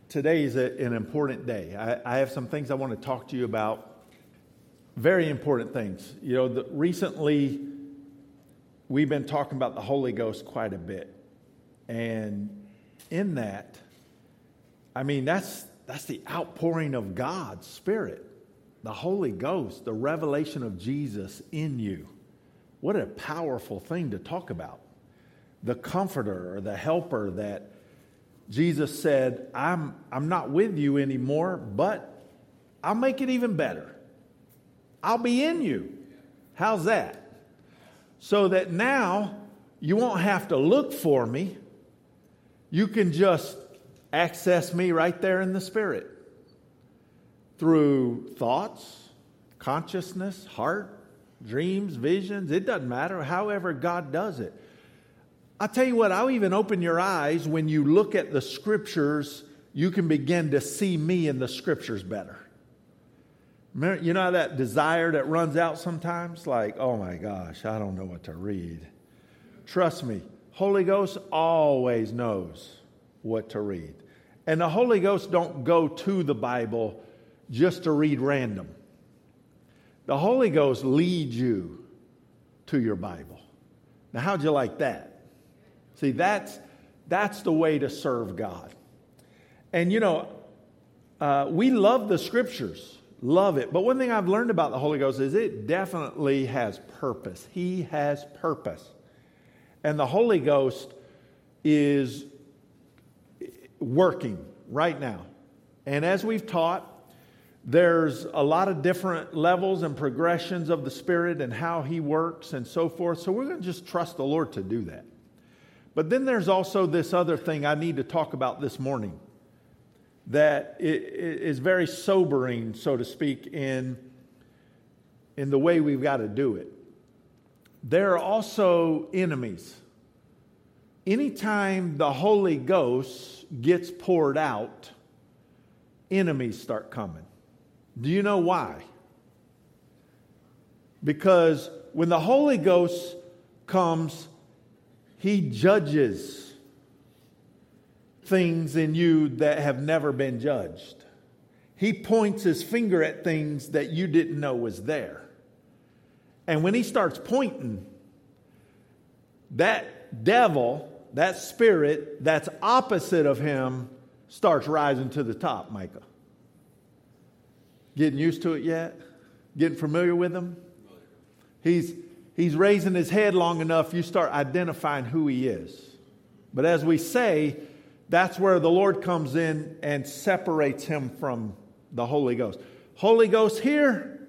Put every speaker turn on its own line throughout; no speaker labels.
Today is an important day. I have some things I want to talk to you about. Very important things. You know, recently we've been talking about the Holy Ghost quite a bit. And in that, I mean, that's the outpouring of God's Spirit. The Holy Ghost, the revelation of Jesus in you. What a powerful thing to talk about. The comforter or the helper that Jesus said, I'm not with you anymore, but I'll make it even better. I'll be in you. How's that? So that now you won't have to look for me. You can just access me right there in the Spirit. Through thoughts, consciousness, heart, dreams, visions. It doesn't matter. However God does it. I'll tell you what, I'll even open your eyes when you look at the Scriptures, you can begin to see me in the Scriptures better. You know that desire that runs out sometimes? Like, oh my gosh, I don't know what to read. Trust me, Holy Ghost always knows what to read. And the Holy Ghost don't go to the Bible just to read random. The Holy Ghost leads you to your Bible. Now, how'd you like that? See, that's the way to serve God. And, you know, we love the Scriptures. Love it. But one thing I've learned about the Holy Ghost is it definitely has purpose. He has purpose. And the Holy Ghost is working right now. And as we've taught, there's a lot of different levels and progressions of the Spirit and how He works and so forth. So we're going to just trust the Lord to do that. But then there's also this other thing I need to talk about this morning that is very sobering, so to speak, in the way we've got to do it. There are also enemies. Anytime the Holy Ghost gets poured out, enemies start coming. Do you know why? Because when the Holy Ghost comes, He judges things in you that have never been judged. He points His finger at things that you didn't know was there. And when He starts pointing, that devil, that spirit that's opposite of Him starts rising to the top, Micah. Getting used to it yet? Getting familiar with Him? He's raising his head long enough, you start identifying who he is. But as we say, that's where the Lord comes in and separates him from the Holy Ghost. Holy Ghost here,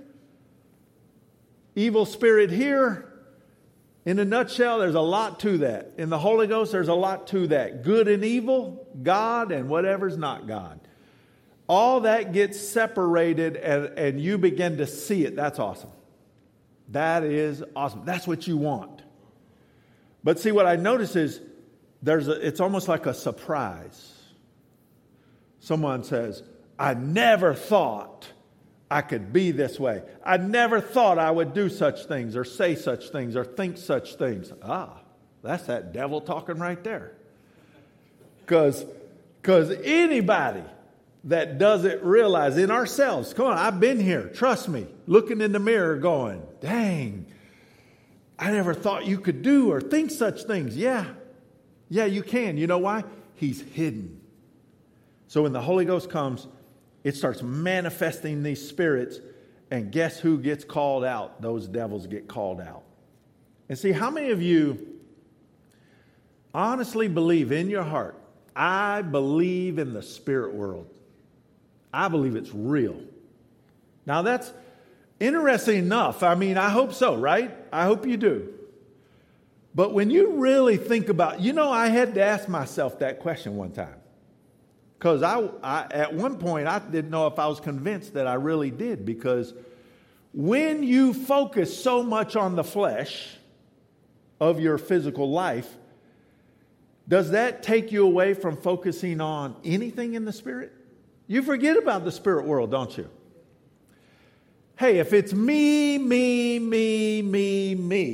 evil spirit here. In a nutshell, there's a lot to that. In the Holy Ghost, there's a lot to that. Good and evil, God and whatever's not God. All that gets separated and you begin to see it. That's awesome. That is awesome. That's what you want. But see, what I notice is it's almost like a surprise. Someone says, I never thought I could be this way. I never thought I would do such things or say such things or think such things. That's that devil talking right there. Because anybody that doesn't realize in ourselves, come on, I've been here, trust me, looking in the mirror going, dang, I never thought you could do or think such things. Yeah, you can. You know why? He's hidden. So when the Holy Ghost comes, it starts manifesting these spirits, and guess who gets called out? Those devils get called out. And see, how many of you honestly believe in your heart, I believe in the spirit world. I believe it's real. Now that's interesting enough. I mean, I hope so, right? I hope you do. But when you really think about, I had to ask myself that question one time. Because I at one point, I didn't know if I was convinced that I really did. Because when you focus so much on the flesh of your physical life, does that take you away from focusing on anything in the spirit? You forget about the spirit world, don't you? Hey, if it's me,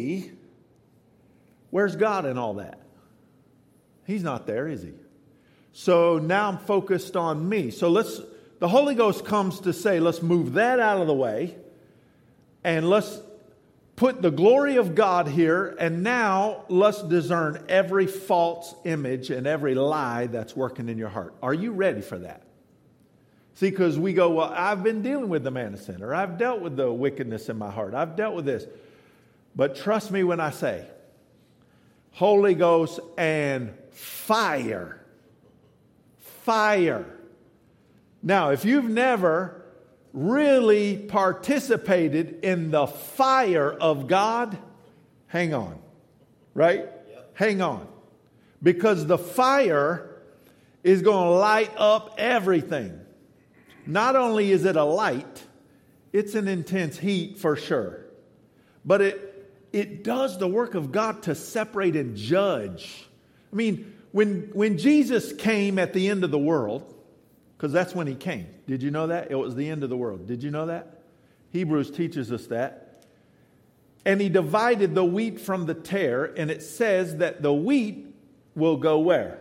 where's God in all that? He's not there, is He? So now I'm focused on me. So the Holy Ghost comes to say, let's move that out of the way and let's put the glory of God here, and now let's discern every false image and every lie that's working in your heart. Are you ready for that? See, because we go, well, I've been dealing with the man of sin, or I've dealt with the wickedness in my heart. I've dealt with this. But trust me when I say, Holy Ghost and fire. Fire. Now, if you've never really participated in the fire of God, hang on. Right? Yep. Hang on. Because the fire is going to light up everything. Not only is it a light, it's an intense heat for sure. But it does the work of God to separate and judge. I mean, when Jesus came at the end of the world, because that's when he came. Did you know that? It was the end of the world. Did you know that? Hebrews teaches us that. And he divided the wheat from the tare, and it says that the wheat will go where?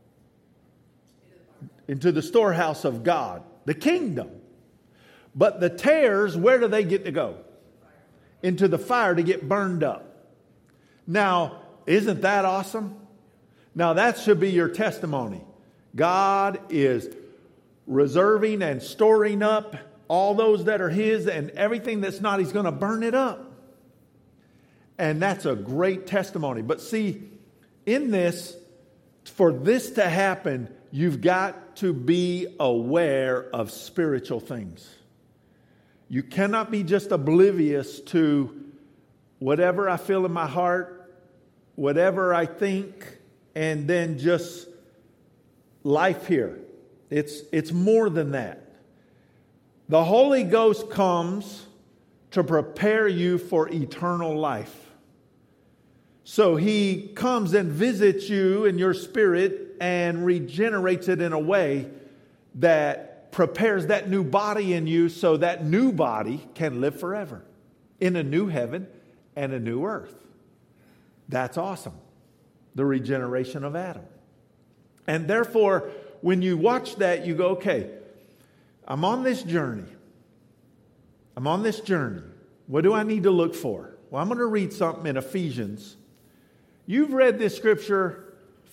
Into the storehouse of God, the kingdom. But the tares, where do they get to go? Into the fire to get burned up. Now, isn't that awesome? Now, that should be your testimony. God is reserving and storing up all those that are his, and everything that's not, he's going to burn it up. And that's a great testimony. But see, in this, for this to happen, you've got to be aware of spiritual things. You cannot be just oblivious to whatever I feel in my heart, whatever I think, and then just life here. It's more than that. The Holy Ghost comes to prepare you for eternal life. So he comes and visits you in your spirit and regenerates it in a way that prepares that new body in you so that new body can live forever in a new heaven and a new earth. That's awesome. The regeneration of Adam. And therefore, when you watch that, you go, okay, I'm on this journey. I'm on this journey. What do I need to look for? Well, I'm going to read something in Ephesians. You've read this scripture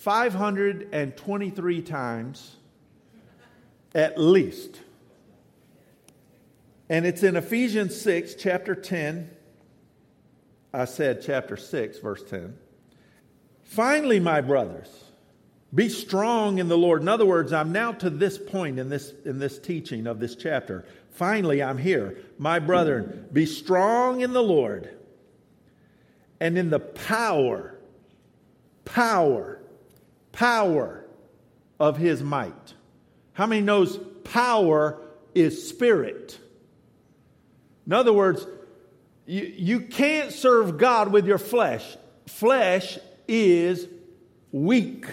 523 times, at least. And it's in Ephesians 6, chapter 10. I said chapter 6, verse 10. Finally, my brothers, be strong in the Lord. In other words, I'm now to this point in this teaching of this chapter. Finally, I'm here. My brethren, be strong in the Lord and in the power of his might. How many knows power is spirit? In other words, you can't serve God with your flesh. Flesh is weak.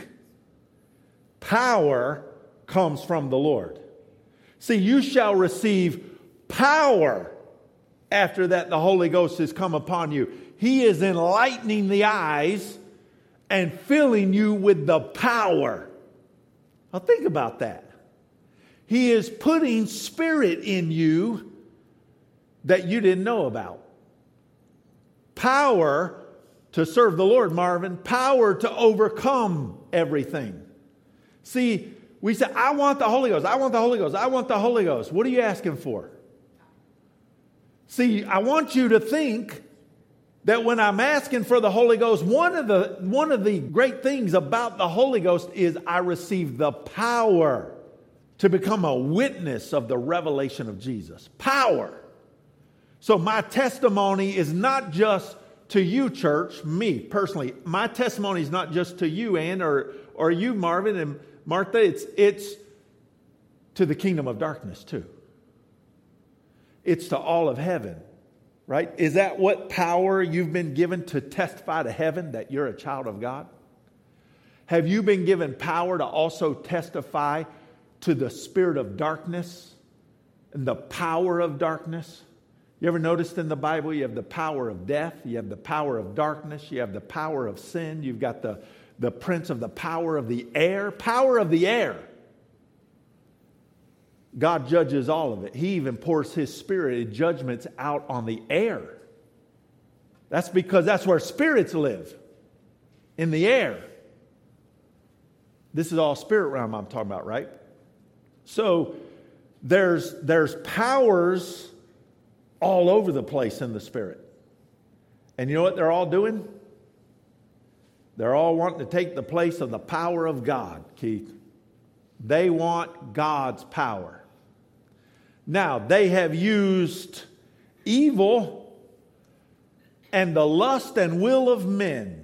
Power comes from the Lord. See, you shall receive power after that the Holy Ghost has come upon you. He is enlightening the eyes and filling you with the power. Now think about that. He is putting spirit in you that you didn't know about. Power to serve the Lord, Marvin. Power to overcome everything. See, we say, I want the Holy Ghost. I want the Holy Ghost. I want the Holy Ghost. What are you asking for? See, I want you to think that when I'm asking for the Holy Ghost, one of the great things about the Holy Ghost is I receive the power to become a witness of the revelation of Jesus. Power. So my testimony is not just to you, church, me personally. My testimony is not just to you, Ann, or you, Marvin, and Martha. It's to the kingdom of darkness, too. It's to all of heaven, right? Is that what power you've been given to testify to heaven that you're a child of God? Have you been given power to also testify to the spirit of darkness and the power of darkness? You ever noticed in the Bible you have the power of death, you have the power of darkness, you have the power of sin, you've got the the prince of the power of the air. Power of the air. God judges all of it. He even pours His Spirit and judgments out on the air. That's because that's where spirits live. In the air. This is all spirit realm I'm talking about, right? So there's powers all over the place in the spirit. And you know what they're all doing? They're all wanting to take the place of the power of God, Keith. They want God's power. Now, they have used evil and the lust and will of men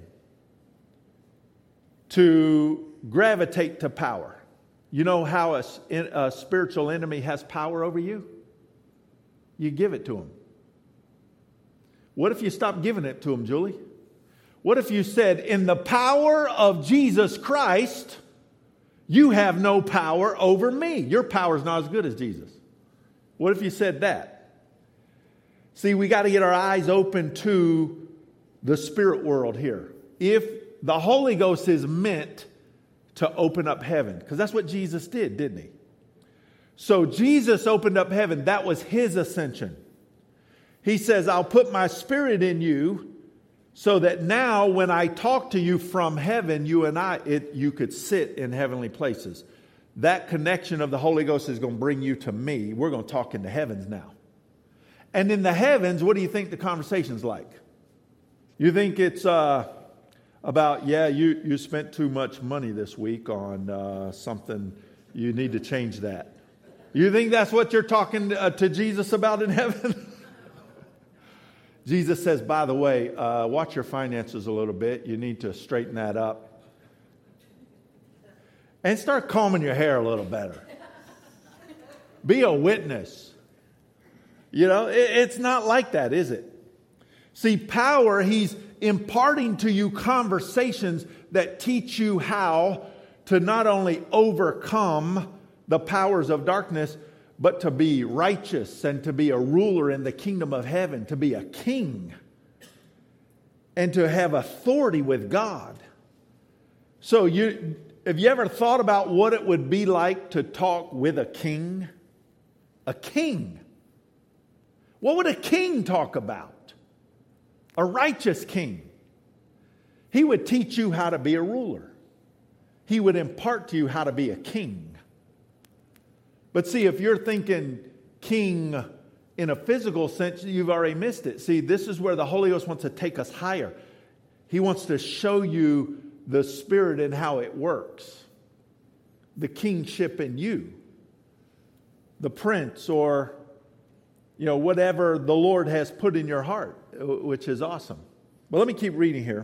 to gravitate to power. You know how a spiritual enemy has power over you? You give it to him. What if you stopped giving it to him, Julie? What if you said, in the power of Jesus Christ, you have no power over me. Your power is not as good as Jesus. What if you said that? See, we got to get our eyes open to the spirit world here. If the Holy Ghost is meant to open up heaven, because that's what Jesus did, didn't He? So Jesus opened up heaven. That was His ascension. He says, I'll put my Spirit in you so that now when I talk to you from heaven, you and you could sit in heavenly places. That connection of the Holy Ghost is going to bring you to me. We're going to talk in the heavens now. And in the heavens, what do you think the conversation's like? You think it's about, you spent too much money this week on something, you need to change that. You think that's what you're talking to Jesus about in heaven? Jesus says, by the way, watch your finances a little bit. You need to straighten that up. And start combing your hair a little better. Be a witness. You know, it's not like that, is it? See, power, He's imparting to you conversations that teach you how to not only overcome the powers of darkness, but to be righteous and to be a ruler in the kingdom of heaven, to be a king, and to have authority with God. So have you ever thought about what it would be like to talk with a king? A king. What would a king talk about? A righteous king. He would teach you how to be a ruler. He would impart to you how to be a king. But see, if you're thinking king in a physical sense, you've already missed it. See, this is where the Holy Ghost wants to take us higher. He wants to show you the Spirit and how it works. The kingship in you. The prince or, whatever the Lord has put in your heart, which is awesome. But let me keep reading here.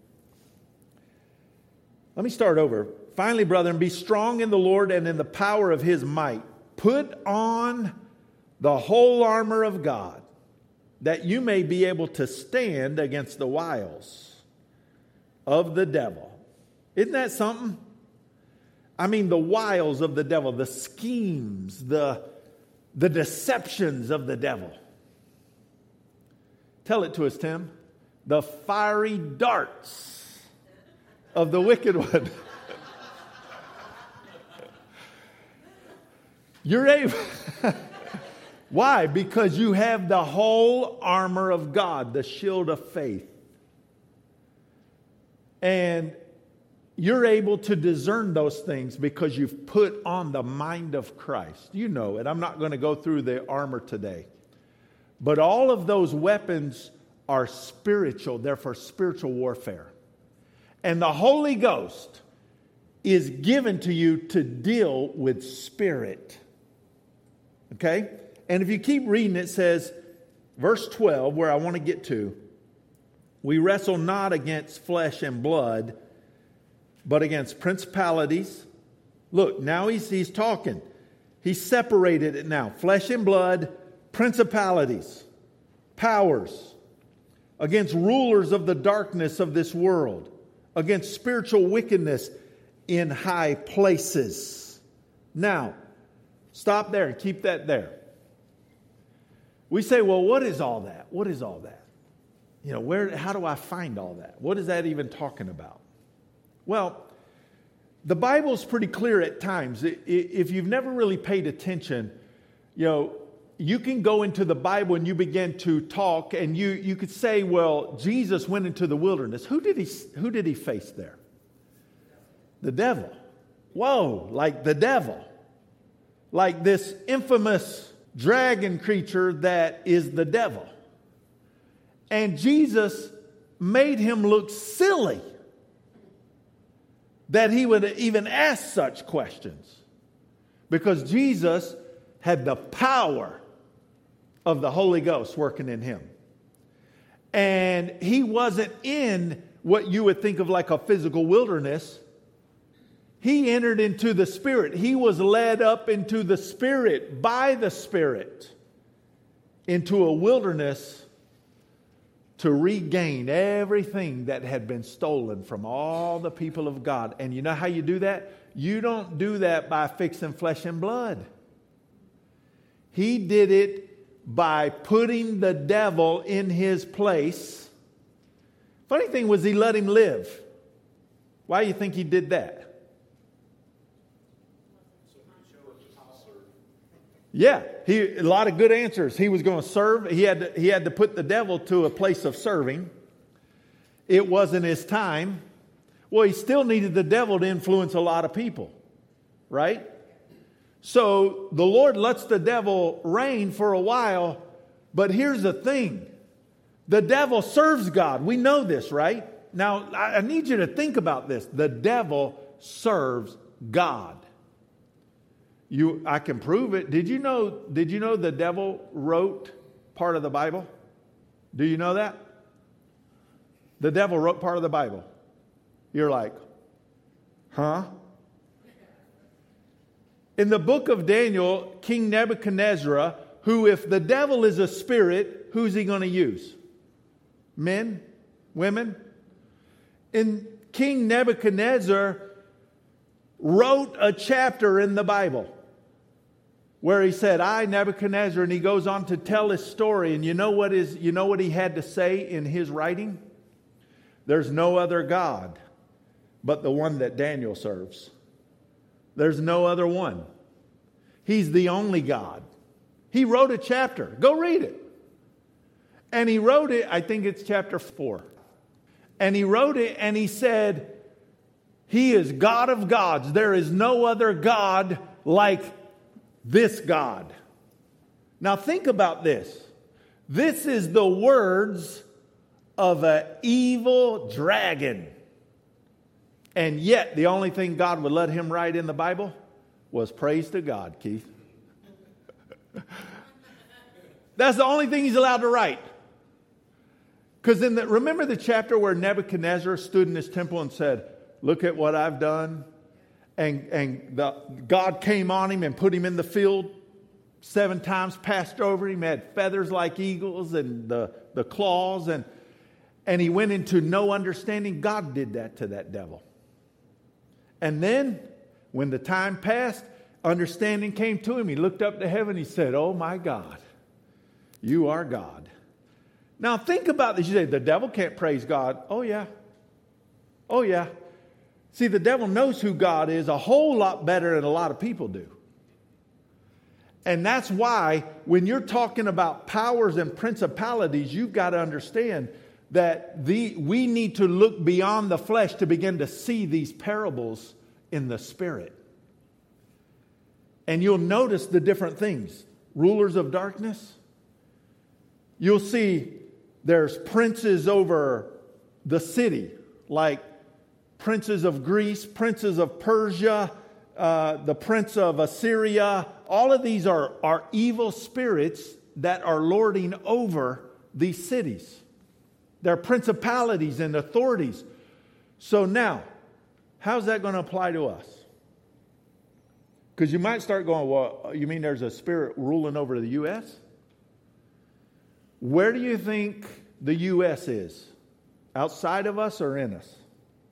Let me start over. Finally, brethren, be strong in the Lord and in the power of His might. Put on the whole armor of God, that you may be able to stand against the wiles of the devil. Isn't that something? I mean, the wiles of the devil, the schemes, the deceptions of the devil. Tell it to us, Tim. The fiery darts of the wicked one. You're able. Why? Because you have the whole armor of God, the shield of faith. And you're able to discern those things because you've put on the mind of Christ. You know it. I'm not going to go through the armor today. But all of those weapons are spiritual. They're for spiritual warfare. And the Holy Ghost is given to you to deal with spirit. Okay? And if you keep reading, it says, verse 12, where I want to get to, we wrestle not against flesh and blood, but against principalities. Look, now he's talking. He's separated it now. Flesh and blood, principalities, powers, against rulers of the darkness of this world, against spiritual wickedness in high places. Now, stop there and keep that there. We say, well, what is all that? What is all that? How do I find all that? What is that even talking about? Well, the Bible's pretty clear at times. If you've never really paid attention, you can go into the Bible and you begin to talk and you could say, well, Jesus went into the wilderness. Who did he face there? The devil. Whoa, like the devil. Like this infamous dragon creature that is the devil. And Jesus made him look silly that he would even ask such questions. Because Jesus had the power of the Holy Ghost working in him. And he wasn't in what you would think of like a physical wilderness. He entered into the Spirit. He was led up into the Spirit, by the Spirit, into a wilderness to regain everything that had been stolen from all the people of God. And you know how you do that? You don't do that by fixing flesh and blood. He did it by putting the devil in his place. Funny thing was he let him live. Why do you think he did that? Yeah, a lot of good answers. He was going to serve. He had to put the devil to a place of serving. It wasn't his time. Well, he still needed the devil to influence a lot of people, right? So the Lord lets the devil reign for a while. But here's the thing. The devil serves God. We know this, right? Now, I need you to think about this. The devil serves God. I can prove it. Did you know the devil wrote part of the Bible? Do you know that? The devil wrote part of the Bible. You're like, huh? In the book of Daniel, King Nebuchadnezzar, who if the devil is a spirit, who's he going to use? Men? Women? And King Nebuchadnezzar wrote a chapter in the Bible where he said, I, Nebuchadnezzar, and he goes on to tell his story. And you know what he had to say in his writing? There's no other God but the one that Daniel serves. There's no other one. He's the only God. He wrote a chapter. Go read it. And he wrote it, I think it's chapter 4. And he wrote it and he said, He is God of gods. There is no other God like this God. Now think about this. This is the words of an evil dragon. And yet the only thing God would let him write in the Bible was praise to God, Keith. That's the only thing he's allowed to write. Because remember the chapter where Nebuchadnezzar stood in his temple and said, look at what I've done. And God came on him and put him in the field 7 times, passed over him, had feathers like eagles and the claws. And he went into no understanding. God did that to that devil. And then when the time passed, understanding came to him. He looked up to heaven. He said, oh my God, you are God. Now think about this. You say, the devil can't praise God. Oh yeah. Oh yeah. See, the devil knows who God is a whole lot better than a lot of people do. And that's why when you're talking about powers and principalities, you've got to understand that we need to look beyond the flesh to begin to see these parables in the spirit. And you'll notice the different things. Rulers of darkness. You'll see there's princes over the city, like princes of Greece, princes of Persia, the prince of Assyria. All of these are evil spirits that are lording over these cities. They're principalities and authorities. So now, how's that going to apply to us? Because you might start going, well, you mean there's a spirit ruling over the U.S.? Where do you think the U.S. is? Outside of us or in us?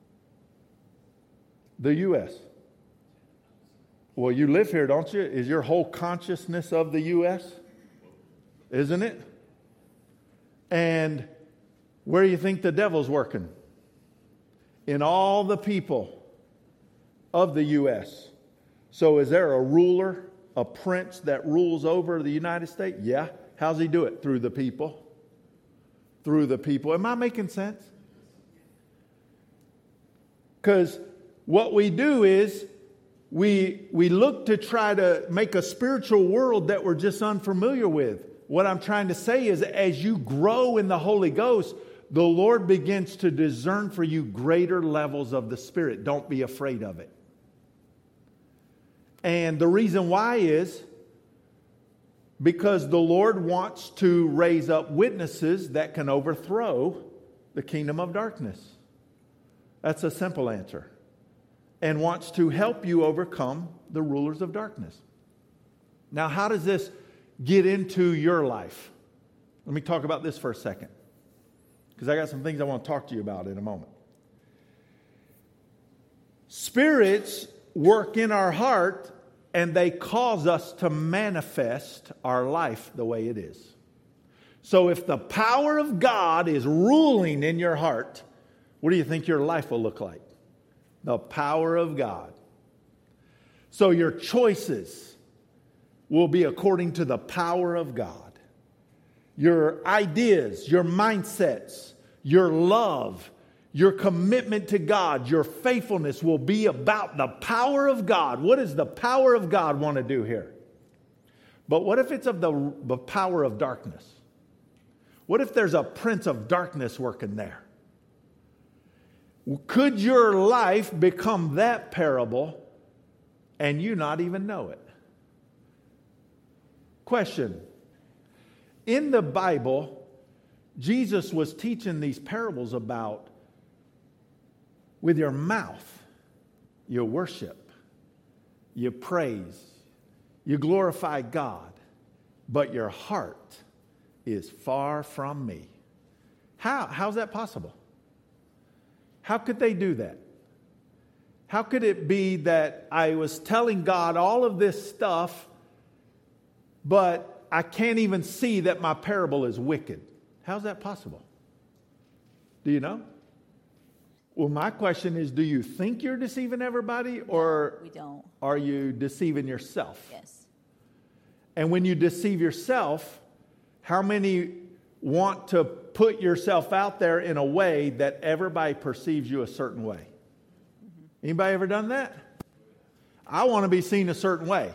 The U.S. Well, you live here, don't you? Is your whole consciousness of the U.S.? Isn't it? And where do you think the devil's working? in all the people of the U.S. So is there a ruler, a prince that rules over the United States? Yeah. How's he do it? Through the people. Through the people. Am I making sense? Because what we do is we look to try to make a spiritual world that we're just unfamiliar with. What I'm trying to say is as you grow in the Holy Ghost, the Lord begins to discern for you greater levels of the Spirit. Don't be afraid of it. And the reason why is because the Lord wants to raise up witnesses that can overthrow the kingdom of darkness. That's a simple answer. And wants to help you overcome the rulers of darkness. Now, how does this get into your life? Let me talk about this for a second, because I got some things I want to talk to you about in a moment. Spirits work in our heart, and they cause us to manifest our life the way it is. So if the power of God is ruling in your heart, what do you think your life will look like? The power of God. So your choices will be according to the power of God. Your ideas, your mindsets, your love, your commitment to God, your faithfulness will be about the power of God. What does the power of God want to do here? But what if it's of the power of darkness? What if there's a prince of darkness working there? Could your life become that parable and you not even know it? Question. In the Bible, Jesus was teaching these parables about with your mouth, you worship, you praise, you glorify God, but your heart is far from me. How's that possible? How could they do that? How could it be that I was telling God all of this stuff, but I can't even see that my parable is wicked? How's that possible? Do you know? Well, my question is, do you think you're deceiving everybody, or
we don't.
Are you deceiving yourself?
Yes.
And when you deceive yourself, how many want to put yourself out there in a way that everybody perceives you a certain way? Mm-hmm. Anybody ever done that? I want to be seen a certain way.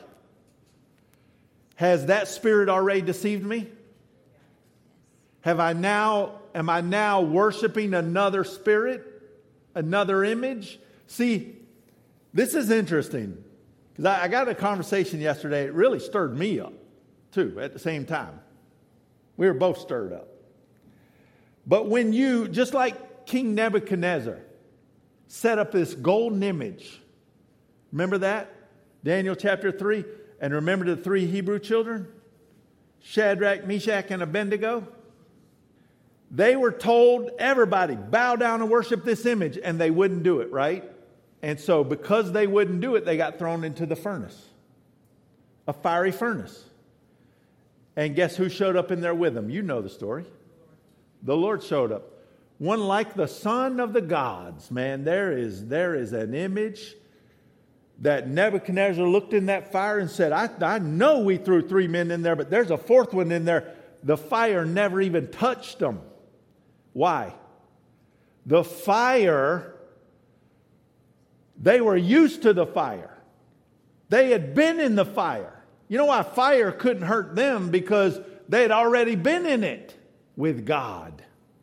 Has that spirit already deceived me? Am I now worshiping another spirit, another image? See, this is interesting, because I got a conversation yesterday. It really stirred me up, too, at the same time. We were both stirred up. But when you, just like King Nebuchadnezzar, set up this golden image, remember that? Daniel chapter 3. And remember the 3 Hebrew children? Shadrach, Meshach, and Abednego? They were told, everybody, bow down and worship this image. And they wouldn't do it, right? And so because they wouldn't do it, they got thrown into the furnace. A fiery furnace. And guess who showed up in there with them? You know the story. The Lord showed up. One like the Son of the gods. Man, there is an image that Nebuchadnezzar looked in that fire and said, I know we threw 3 men in there, but there's a 4th one in there. The fire never even touched them. Why? The fire, they were used to the fire. They had been in the fire. You know why fire couldn't hurt them? Because they had already been in it with God.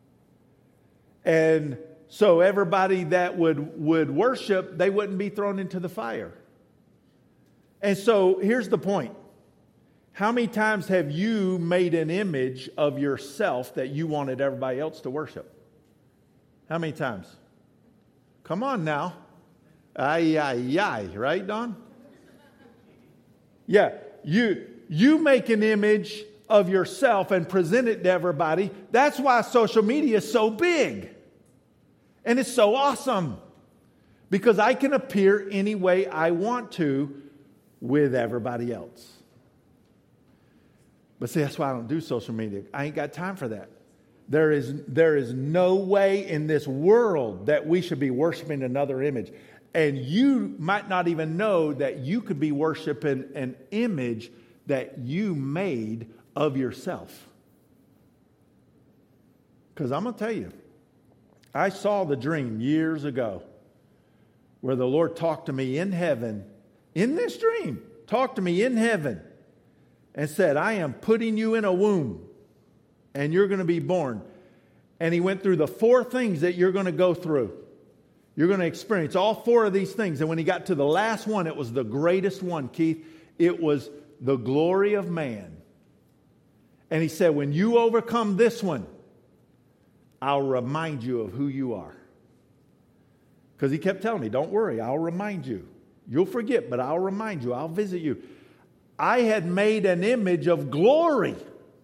And so everybody that would worship, they wouldn't be thrown into the fire. And so here's the point. How many times have you made an image of yourself that you wanted everybody else to worship? How many times? Come on now. Right, Don? Yeah, you make an image of yourself and present it to everybody. That's why social media is so big. And it's so awesome. Because I can appear any way I want to with everybody else. But see, that's why I don't do social media. I ain't got time for that. There is no way in this world that we should be worshiping another image. And you might not even know that you could be worshiping an image that you made of yourself. Because I'm going to tell you, I saw the dream years ago where the Lord talked to me in heaven, in this dream, talked to me in heaven and said, I am putting you in a womb and you're going to be born. And he went through the 4 things that you're going to go through. You're going to experience all 4 of these things. And when he got to the last one, it was the greatest one, Keith. It was the glory of man. And he said, when you overcome this one, I'll remind you of who you are. Because he kept telling me, don't worry, I'll remind you. You'll forget, but I'll remind you. I'll visit you. I had made an image of glory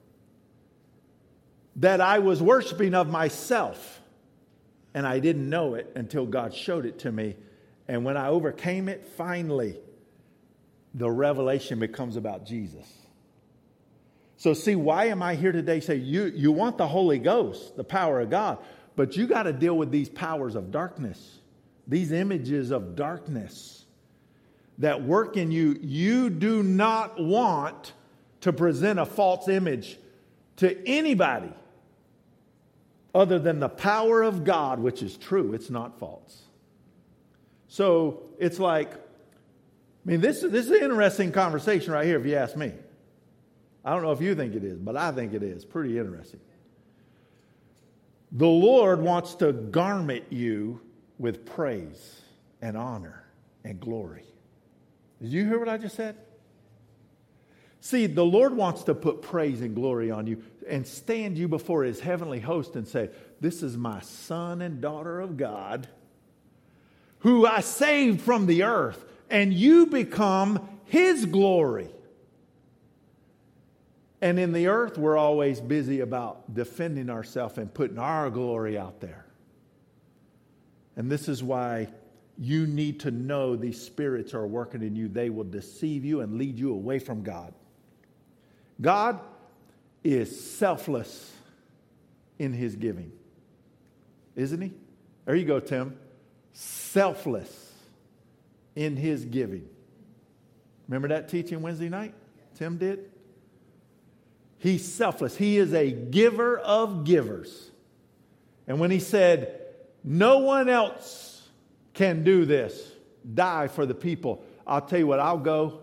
that I was worshiping of myself. And I didn't know it until God showed it to me. And when I overcame it, finally, the revelation becomes about Jesus. So see, why am I here today? Say, you want the Holy Ghost, the power of God, but you got to deal with these powers of darkness, these images of darkness that work in you. You do not want to present a false image to anybody other than the power of God, which is true. It's not false. So it's like, this is an interesting conversation right here, if you ask me. I don't know if you think it is, but I think it is. Pretty interesting. The Lord wants to garment you with praise and honor and glory. Did you hear what I just said? See, the Lord wants to put praise and glory on you and stand you before his heavenly host and say, this is my son and daughter of God who I saved from the earth, and you become his glory. And in the earth, we're always busy about defending ourselves and putting our glory out there. And this is why you need to know these spirits are working in you. They will deceive you and lead you away from God. God is selfless in his giving. Isn't he? There you go, Tim. Selfless in his giving. Remember that teaching Wednesday night? Tim did? He's selfless. He is a giver of givers. And when he said, no one else can do this, die for the people, I'll tell you what, I'll go.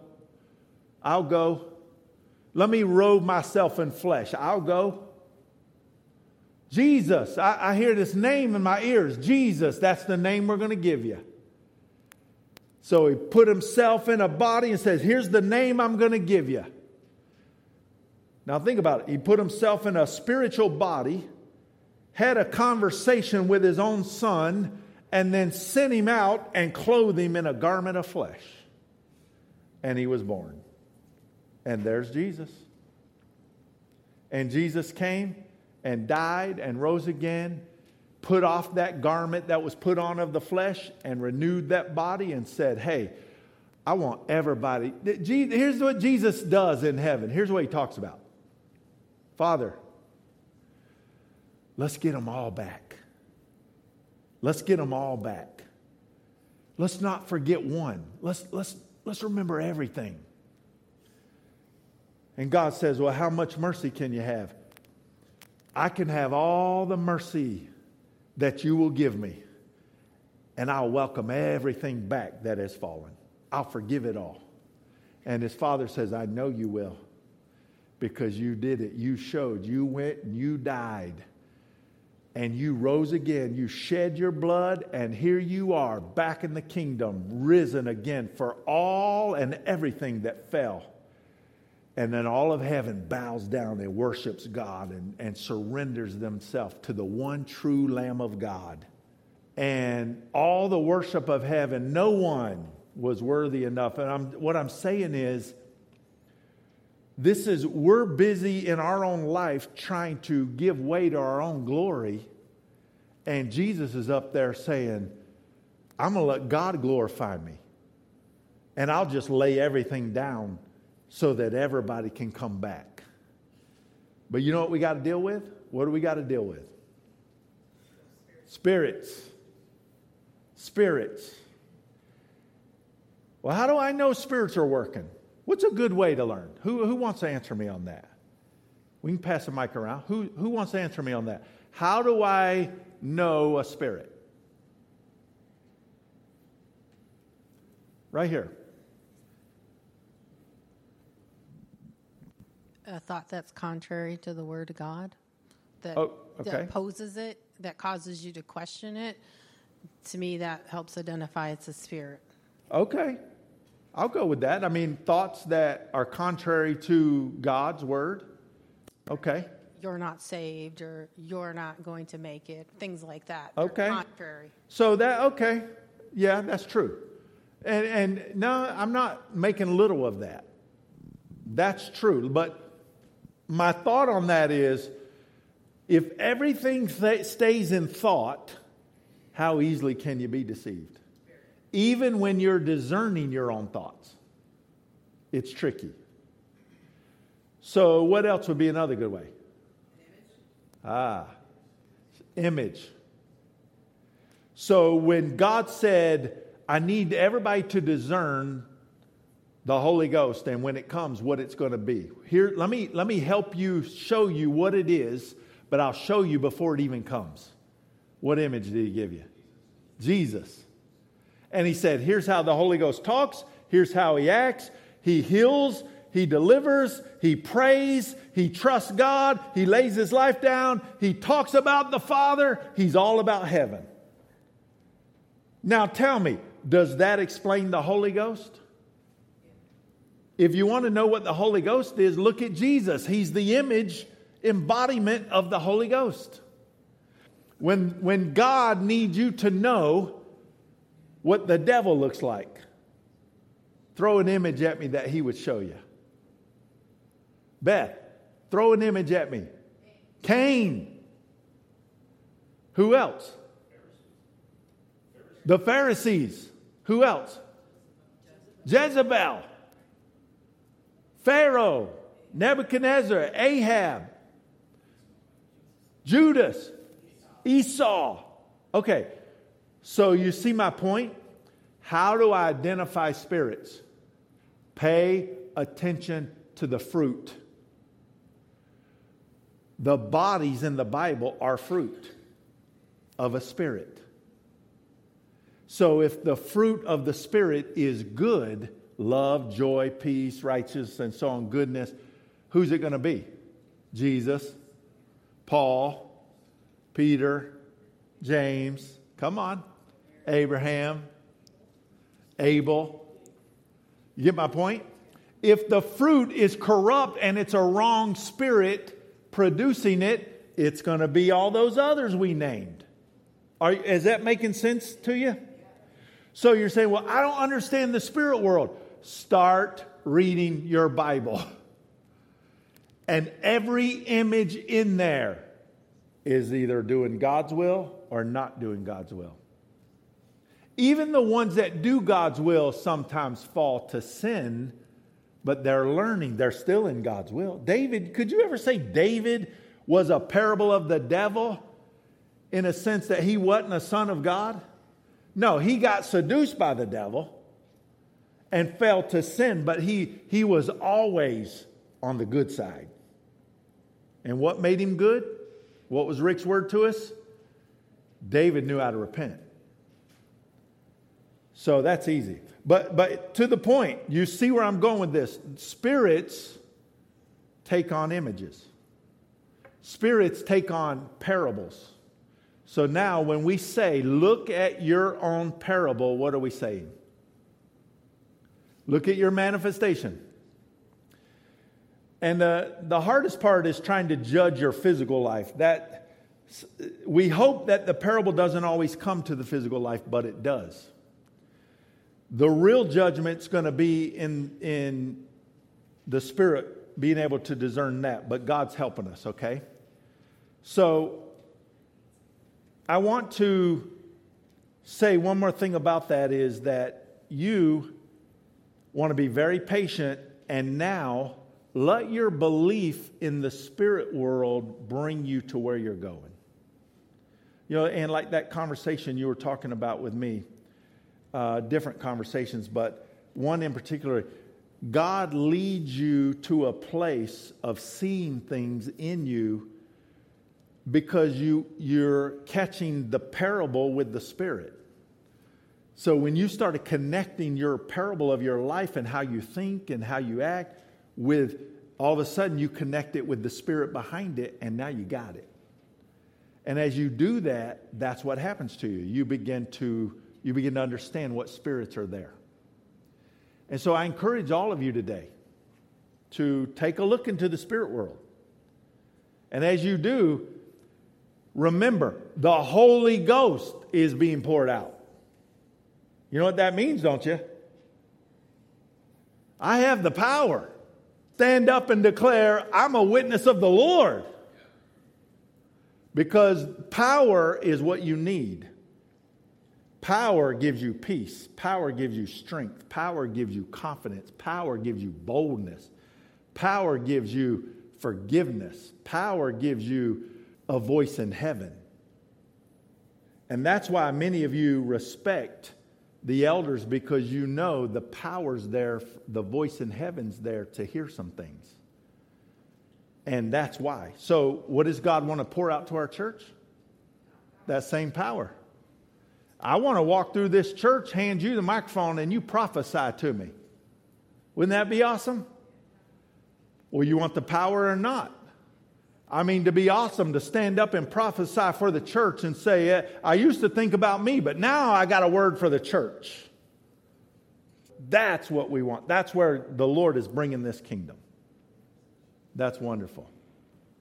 Let me robe myself in flesh. I'll go. Jesus, I hear this name in my ears. Jesus, that's the name we're going to give you. So he put himself in a body and says, here's the name I'm going to give you. Now think about it. He put himself in a spiritual body, had a conversation with his own son, and then sent him out and clothed him in a garment of flesh. And he was born. And there's Jesus. And Jesus came and died and rose again, put off that garment that was put on of the flesh and renewed that body and said, hey, I want everybody. Here's what Jesus does in heaven. Here's what he talks about. Father, let's get them all back. Let's get them all back. Let's not forget one. Let's remember everything. And God says, well, how much mercy can you have? I can have all the mercy that you will give me, and I'll welcome everything back that has fallen. I'll forgive it all. And his father says, I know you will, because you did it. You showed. You went and you died. And you rose again. You shed your blood, and here you are back in the kingdom, risen again for all and everything that fell. And then all of heaven bows down and worships God and surrenders themselves to the one true Lamb of God. And all the worship of heaven, no one was worthy enough. And what I'm saying is, we're busy in our own life trying to give way to our own glory. And Jesus is up there saying, I'm going to let God glorify me. And I'll just lay everything down so that everybody can come back. But you know what we got to deal with? What do we got to deal with? Spirits. Spirits. Well, how do I know spirits are working? What's a good way to learn? Who wants to answer me on that? We can pass the mic around. Who wants to answer me on that? How do I know a spirit? Right here.
A thought that's contrary to the Word of God, that opposes it, that causes you to question it. To me, that helps identify it's a spirit. Okay.
I'll go with that. I mean, thoughts that are contrary to God's Word. Okay.
You're not saved, or you're not going to make it. Things like that.
Okay.
They're contrary.
So okay. Yeah, that's true. And no, I'm not making little of that. That's true. But my thought on that is, if everything stays in thought, how easily can you be deceived? Even when you're discerning your own thoughts. It's tricky. So what else would be another good way? Image. So when God said, I need everybody to discern the Holy Ghost, and when it comes, what it's going to be. Here, let me help you, show you what it is, but I'll show you before it even comes. What image did he give you? Jesus. And he said, here's how the Holy Ghost talks. Here's how he acts. He heals. He delivers. He prays. He trusts God. He lays his life down. He talks about the Father. He's all about heaven. Now tell me, does that explain the Holy Ghost? If you want to know what the Holy Ghost is, look at Jesus. He's the image embodiment of the Holy Ghost. When God needs you to know what the devil looks like, throw an image at me that he would show you. Beth, throw an image at me. Cain. Who else? The Pharisees. Who else? Jezebel. Pharaoh. Nebuchadnezzar. Ahab. Judas. Esau. Okay, so you see my point? How do I identify spirits? Pay attention to the fruit. The bodies in the Bible are fruit of a spirit. So if the fruit of the Spirit is good, love, joy, peace, righteousness, and so on, goodness, who's it going to be? Jesus, Paul, Peter, James, come on, Abraham, Abel. You get my point? If the fruit is corrupt and it's a wrong spirit producing it, it's going to be all those others we named. Is that making sense to you? So you're saying, well, I don't understand the spirit world. Start reading your Bible. And every image in there is either doing God's will or not doing God's will. Even the ones that do God's will sometimes fall to sin, but they're learning. They're still in God's will. David, could you ever say David was a parable of the devil in a sense that he wasn't a son of God? No, he got seduced by the devil and fell to sin, but he was always on the good side. And what made him good? What was Rick's word to us? David knew how to repent. So that's easy. But to the point, you see where I'm going with this. Spirits take on images. Spirits take on parables. So now when we say, look at your own parable, what are we saying? Look at your manifestation. And the hardest part is trying to judge your physical life. That we hope that the parable doesn't always come to the physical life, but it does. The real judgment's going to be in the spirit, being able to discern that. But God's helping us, okay? So I want to say one more thing about that is that you want to be very patient and now let your belief in the spirit world bring you to where you're going. You know, and like that conversation you were talking about with me, different conversations, but one in particular, God leads you to a place of seeing things in you because you're catching the parable with the Spirit. So when you started connecting your parable of your life and how you think and how you act with, all of a sudden you connect it with the Spirit behind it, and now you got it. And as you do that, that's what happens to you. You begin to understand what spirits are there. And so I encourage all of you today to take a look into the spirit world. And as you do, remember, the Holy Ghost is being poured out. You know what that means, don't you? I have the power. Stand up and declare, I'm a witness of the Lord. Because power is what you need. Power gives you peace. Power gives you strength. Power gives you confidence. Power gives you boldness. Power gives you forgiveness. Power gives you a voice in heaven. And that's why many of you respect the elders, because you know the power's there, the voice in heaven's there to hear some things. And that's why. So what does God want to pour out to our church? That same power. I want to walk through this church, hand you the microphone, and you prophesy to me. Wouldn't that be awesome? Well, you want the power or not? I mean, to be awesome, to stand up and prophesy for the church and say, I used to think about me, but now I got a word for the church. That's what we want. That's where the Lord is bringing this kingdom. That's wonderful.